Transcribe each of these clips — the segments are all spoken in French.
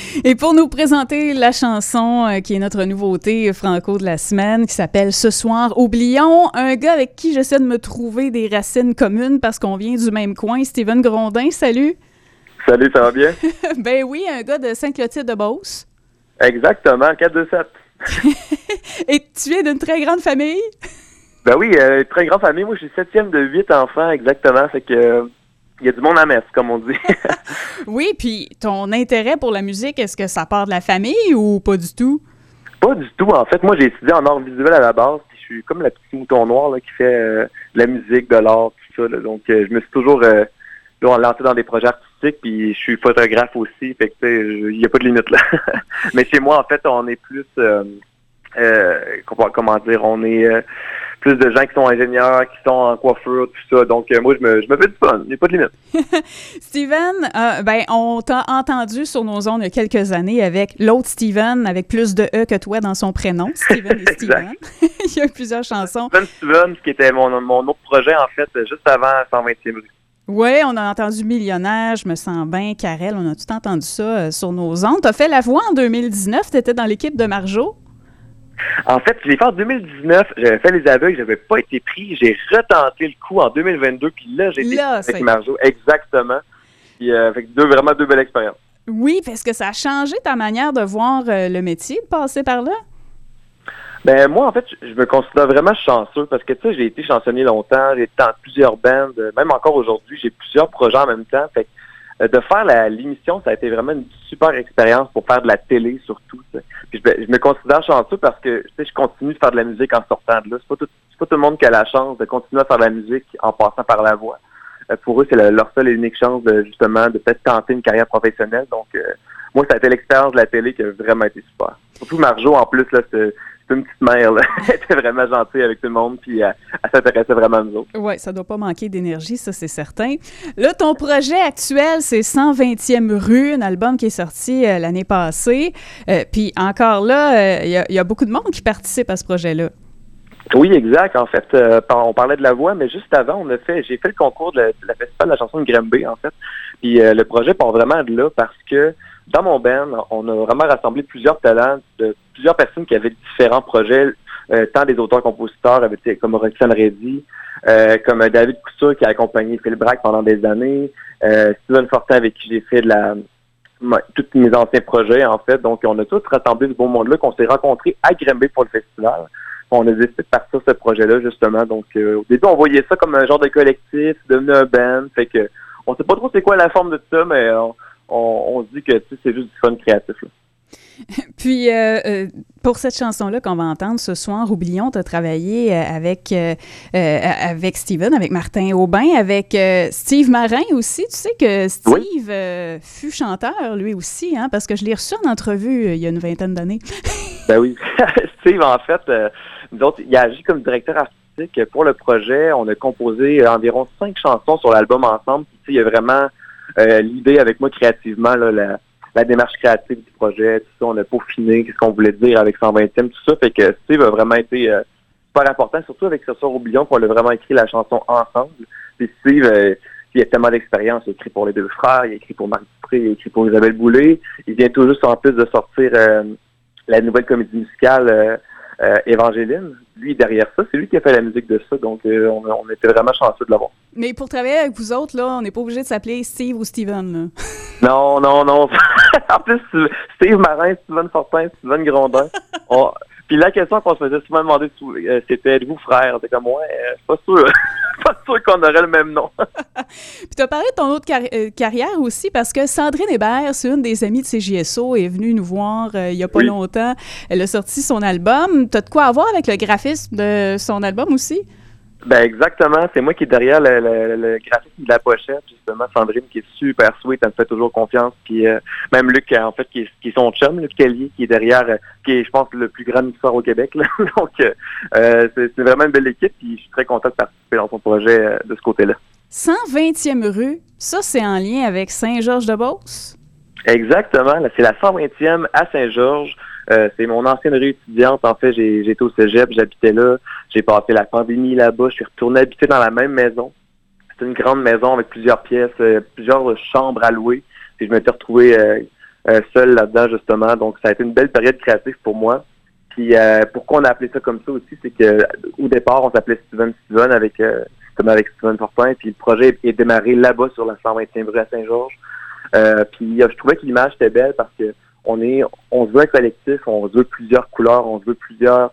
Et pour nous présenter la chanson qui est notre nouveauté franco de la semaine, qui s'appelle Ce soir, oublions, un gars avec qui j'essaie de me trouver des racines communes parce qu'on vient du même coin, Steven Grondin, salut! Salut, ça va bien? Ben oui, un gars de Saint-Clotilde-de-Beauce. Exactement, 427. Et tu es d'une très grande famille? Ben oui, très grande famille. Moi, je suis 7e de 8 enfants, exactement. Fait que il y a du monde à messe, comme on dit. Oui, puis ton intérêt pour la musique, est-ce que ça part de la famille ou pas du tout? Pas du tout, en fait. Moi, j'ai étudié en art visuel à la base, puis je suis comme le petit mouton noir là, qui fait de la musique, de l'art, tout ça. Là. Donc, je me suis toujours lancé dans des projets artistiques, puis je suis photographe aussi. Fait que, tu sais, il n'y a pas de limite, là. Mais chez moi, en fait, on est plus... comment dire, on est plus de gens qui sont ingénieurs, qui sont en coiffure, tout ça. Donc, moi, je me fais du fun. Il n'y a pas de limite. Steven, on t'a entendu sur nos ondes il y a quelques années avec l'autre Steven, avec plus de E que toi dans son prénom, Steven et Steven. Il y a plusieurs chansons. Steven, qui était mon autre projet, en fait, juste avant 120e rue. Oui, on a entendu Millionnaire, Je me sens bien, Karel, on a tout entendu ça sur nos ondes. Tu as fait la voix en 2019, tu étais dans l'équipe de Marjo. En fait, je l'ai fait en 2019, j'avais fait les aveugles, j'avais pas été pris, j'ai retenté le coup en 2022, puis là, j'ai été avec Marjo, exactement. Puis, fait que vraiment deux belles expériences. Oui, parce que ça a changé ta manière de voir le métier, de passer par là? Ben moi, en fait, je me considère vraiment chanceux, parce que, tu sais, j'ai été chansonnier longtemps, j'ai été dans plusieurs bands, même encore aujourd'hui, j'ai plusieurs projets en même temps, fait que de faire l'émission, ça a été vraiment une super expérience pour faire de la télé, surtout. Puis je me considère chanceux parce que je continue de faire de la musique en sortant de là. C'est pas tout le monde qui a la chance de continuer à faire de la musique en passant par la voix. Pour eux, c'est leur seule et unique chance de peut-être tenter une carrière professionnelle. Donc, moi, ça a été l'expérience de la télé qui a vraiment été super. Surtout Marjo, en plus, là, c'est une petite mère, là. Elle était vraiment gentille avec tout le monde, puis elle s'intéressait vraiment à nous autres. Oui, ça doit pas manquer d'énergie, ça, c'est certain. Là, ton projet actuel, c'est 120e rue, un album qui est sorti l'année passée. Puis encore là, il y a beaucoup de monde qui participe à ce projet-là. Oui, exact. En fait, on parlait de la voix, mais juste avant, j'ai fait le concours de la festival de la chanson de Granby, en fait. Puis le projet part vraiment de là parce que dans mon band, on a vraiment rassemblé plusieurs talents de plusieurs personnes qui avaient différents projets, tant des auteurs-compositeurs comme Roxane Reddy, comme David Couture qui a accompagné Phil Braque pendant des années, Steven Fortin avec qui j'ai fait tous mes anciens projets, en fait. Donc, on a tous rassemblé ce beau monde-là qu'on s'est rencontrés à Granby pour le festival. On a décidé de partir ce projet-là, justement. Donc, au début, on voyait ça comme un genre de collectif, devenu un band. Fait que, on sait pas trop c'est quoi la forme de ça, mais on se dit que c'est juste du fun créatif, là. Puis, pour cette chanson-là qu'on va entendre ce soir, oublions, tu as travaillé avec Steven, avec Martin Aubin, avec Steve Marin aussi. Tu sais que Steve fut chanteur, lui aussi, hein, parce que je l'ai reçu en entrevue il y a une vingtaine d'années. Ben oui. Steve, en fait, nous autres, il a agi comme directeur artistique pour le projet. On a composé environ 5 chansons sur l'album ensemble. Puis, il y a vraiment l'idée avec moi créativement, là, la démarche créative du projet, tout ça, on a peaufiné, qu'est-ce qu'on voulait dire avec 120e, tout ça, fait que Steve a vraiment été super important, surtout avec Ce soir oublions qu'on a vraiment écrit la chanson ensemble. Puis Steve, il a tellement d'expérience, il a écrit pour les deux frères, il a écrit pour Marc Dupré, il a écrit pour Isabelle Boulay, il vient tout juste en plus de sortir la nouvelle comédie musicale Évangéline. Lui, derrière ça, c'est lui qui a fait la musique de ça, donc on était vraiment chanceux de l'avoir. Mais pour travailler avec vous autres, là, on n'est pas obligé de s'appeler Steve ou Steven, là. Non. En plus, Steve Marin, Steven Fortin, Steven Grondin. Puis la question qu'on se faisait souvent demander, c'était êtes-vous frère? C'était comme moi, pas sûr. Pas sûr qu'on aurait le même nom. Puis tu as parlé de ton autre carrière aussi, parce que Sandrine Hébert, c'est une des amies de CJSO, est venue nous voir il n'y a pas longtemps. Elle a sorti son album. Tu as de quoi avoir avec le graphisme de son album aussi? Ben exactement, c'est moi qui est derrière le graphisme de la pochette, justement. Sandrine qui est super sweet, elle me fait toujours confiance. Puis même Luc, en fait, qui est son chum, Luc Kelly, qui est derrière, qui est, je pense, le plus grand mixeur au Québec. Là. Donc c'est vraiment une belle équipe, puis je suis très content de participer dans son projet de ce côté-là. 120e rue, ça c'est en lien avec Saint-Georges-de-Beauce? Exactement, là, c'est la 120e à Saint-Georges. C'est mon ancienne rue étudiante. En fait, j'ai été au cégep, j'habitais là. J'ai passé la pandémie là-bas. Je suis retourné habiter dans la même maison. C'est une grande maison avec plusieurs pièces, plusieurs chambres à louer. Puis je m'étais retrouvé seul là-dedans, justement. Donc, ça a été une belle période créative pour moi. Puis, pourquoi on a appelé ça comme ça aussi, c'est que au départ, on s'appelait Steven avec Steven Fortin. Puis, le projet est démarré là-bas sur la 120e rue à Saint-Georges. Puis, je trouvais que l'image était belle parce que on se veut un collectif, on se veut plusieurs couleurs, on se veut plusieurs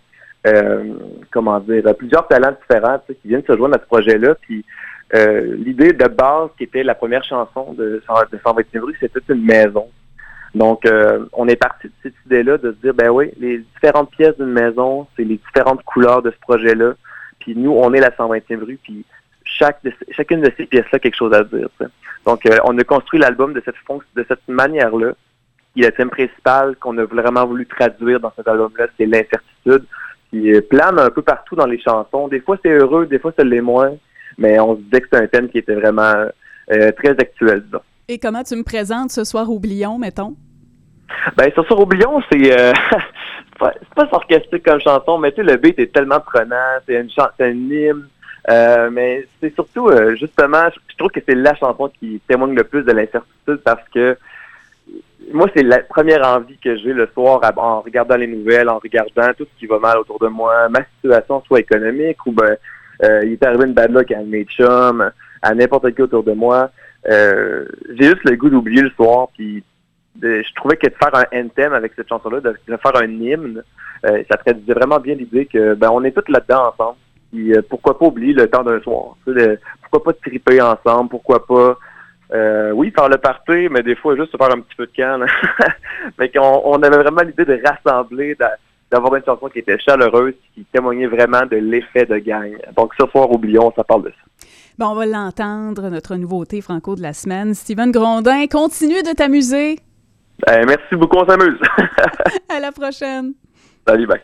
plusieurs talents différents qui viennent se joindre à ce projet-là. Puis l'idée de base, qui était la première chanson de 120e rue, c'était une maison. Donc, on est parti de cette idée-là de se dire, ben oui, les différentes pièces d'une maison, c'est les différentes couleurs de ce projet-là. Puis nous, on est la 120e rue, puis chacune de ces pièces-là a quelque chose à dire. T'sais. Donc, on a construit l'album de cette manière-là. Puis le thème principal qu'on a vraiment voulu traduire dans cet album-là, c'est l'incertitude. Qui plane un peu partout dans les chansons. Des fois, c'est heureux, des fois, ça l'est moins. Mais on se disait que c'est un thème qui était vraiment très actuel, disons. Et comment tu me présentes Ce soir oublions, mettons? Ben, Ce soir oublions, c'est pas sarcastique comme chanson, mais tu sais, le beat est tellement prenant, c'est un hymne. Mais c'est surtout, justement, je trouve que c'est la chanson qui témoigne le plus de l'incertitude parce que moi, c'est la première envie que j'ai le soir en regardant les nouvelles, en regardant tout ce qui va mal autour de moi, ma situation, soit économique ou il est arrivé une bad luck à mes chums, à n'importe qui autour de moi. J'ai juste le goût d'oublier le soir, puis je trouvais que de faire un anthem avec cette chanson-là, de faire un hymne, ça traduisait vraiment bien l'idée que on est tous là-dedans ensemble. Puis pourquoi pas oublier le temps d'un soir? Pourquoi pas triper ensemble? Pourquoi pas oui, faire le party, mais des fois juste se faire un petit peu de canne. Mais on avait vraiment l'idée de rassembler, d'avoir une chanson qui était chaleureuse, qui témoignait vraiment de l'effet de gang. Donc ce soir, oublions, ça parle de ça. Bon, on va l'entendre, notre nouveauté franco de la semaine. Steven Grondin, continue de t'amuser. Merci beaucoup, on s'amuse. À la prochaine. Salut, bye.